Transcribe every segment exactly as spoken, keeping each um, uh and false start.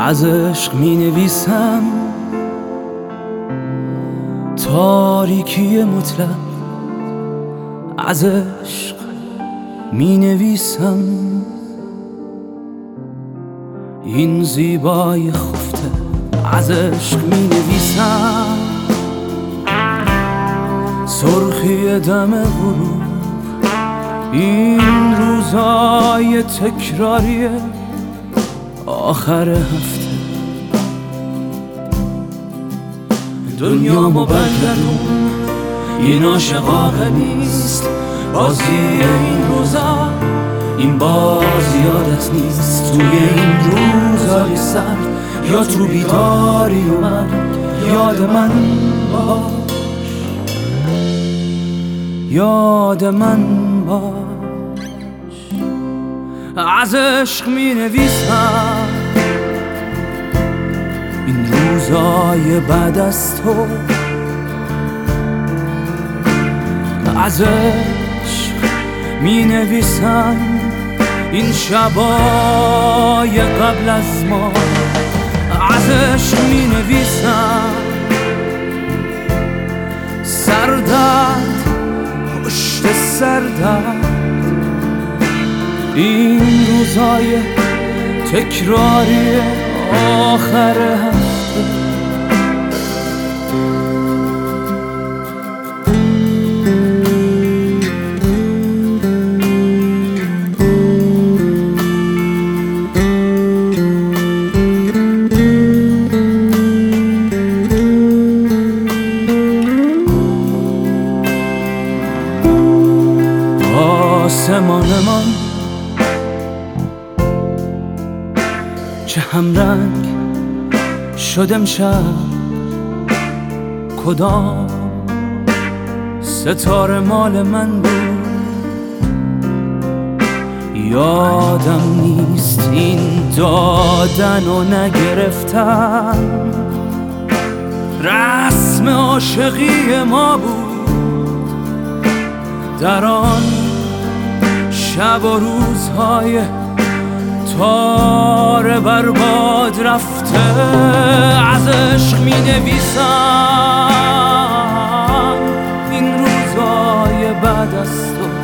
از عشق می نویسم تاریکی مطلق، از عشق می نویسم این زیبای خفته، از عشق می نویسم سرخی دم غروب، این روزای تکراری آخر هفته. دنیامو برگردون، این عاشقانه نیست بازی این روزا، این باز یادت نیست توی این روزای سرد یا تو بیداری و من یاد من باش، یاد من باش. از عشق می نویسم این روزای بعد از تو، از عشق می نویسم این شبای قبل از ما، از عشق می نویسم سردرد پشت سردرد، این روزای تکراری آخر هفته. آسمانمان چه همرنگ شد امشب، کدام ستاره مال من بود یادم نیست، این دادن و نگرفتن رسم عاشقی ما بود در آن شب و روزهای تار برباد رفته. از عشق می نویسم این روزای بعد از تو،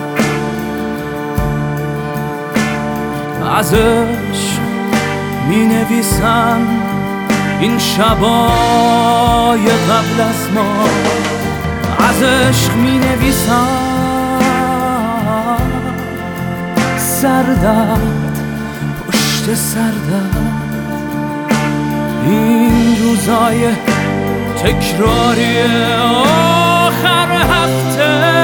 از عشق می نویسم این شبای قبل از ما، از عشق می نویسم سردرد پشت سردرد، این روزای تکراری آخر هفته.